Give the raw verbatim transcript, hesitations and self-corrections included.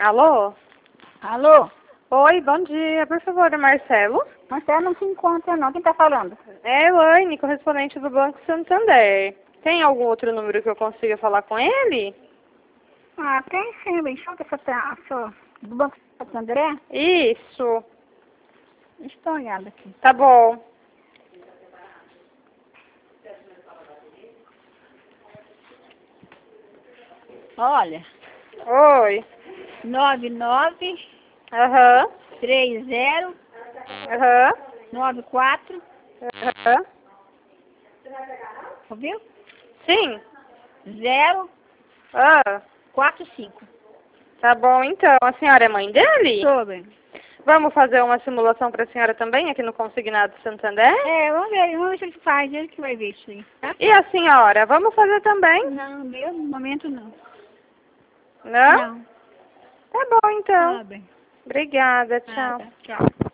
Alô? Alô? Oi, bom dia. Por favor, é Marcelo? Marcelo não se encontra não. Quem tá falando? É Elaine, correspondente do Banco Santander. Tem algum outro número que eu consiga falar com ele? Ah, tem sim, bem. Deixa eu ver se eu tenho- se eu- do Banco Santo André. Isso. Deixa eu dar uma olhada aqui. Tá bom. Olha, Oi. nove nove Aham. três zero Aham. nove quatro, Aham. ouviu? Sim. zero Ah, quatro cinco. tá bom então. A senhora é mãe dele? Sobre. Vamos fazer uma simulação para a senhora também aqui no Consignado Santander? É, vamos ver, vamos ver se ele faz, ele que vai ver isso aí, tá? E a senhora? Vamos fazer também? Não, meu, no momento não. Não? Não. Tá bom então. Tá bem. Obrigada, Ah, tchau. tá. Tchau.